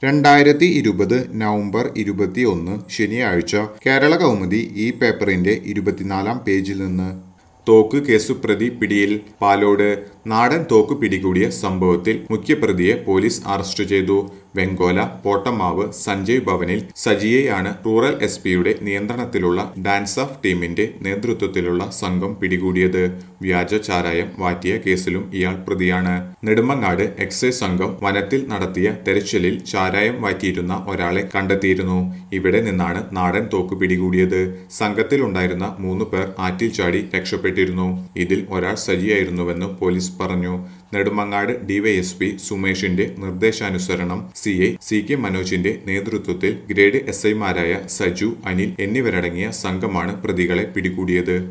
2020 November 21 ശനിയാഴ്ച കേരള കൗമുദി ഈ പേപ്പറിന്റെ 24-ാം പേജിൽ നിന്ന് തോക്ക് കേസുപ്രതി പിടിയിൽ പാലോട് നാടൻ തോക്ക് പിടികൂടിയ സംഭവത്തിൽ മുഖ്യപ്രതിയെ പോലീസ് അറസ്റ്റ് ചെയ്തു. വെങ്കോല പോട്ടമാവ് സഞ്ജയ് ഭവനിൽ സജിയെയാണ് റൂറൽ എസ്.പിയുടെ നിയന്ത്രണത്തിലുള്ള ഡാൻസ് ഓഫ് ടീമിന്റെ നേതൃത്വത്തിലുള്ള സംഘം പിടികൂടിയത്. വ്യാജ ചാരായം വാറ്റിയ കേസിലും ഇയാൾ പ്രതിയാണ്. നെടുമങ്ങാട് എക്സൈസ് സംഘം വനത്തിൽ നടത്തിയ തെരച്ചിലിൽ ചാരായം വാറ്റിയിരുന്ന ഒരാളെ കണ്ടെത്തിയിരുന്നു. ഇവിടെ നിന്നാണ് നാടൻ തോക്ക് പിടികൂടിയത്. സംഘത്തിലുണ്ടായിരുന്ന 3 പേർ ആറ്റിൽ ചാടി രക്ഷപ്പെട്ടിരുന്നു. ഇതിൽ ഒരാൾ സജിയായിരുന്നുവെന്ന് പോലീസ് പറഞ്ഞു. നെടുമങ്ങാട് ഡിവൈഎസ്പി സുമേഷിന്റെ നിർദ്ദേശാനുസരണം സിഐ സി.കെ. മനോജിന്റെ നേതൃത്വത്തിൽ ഗ്രേഡ് എസ്ഐമാരായ സജു, അനിൽ എന്നിവരടങ്ങിയ സംഘമാണ് പ്രതികളെ പിടികൂടിയത്.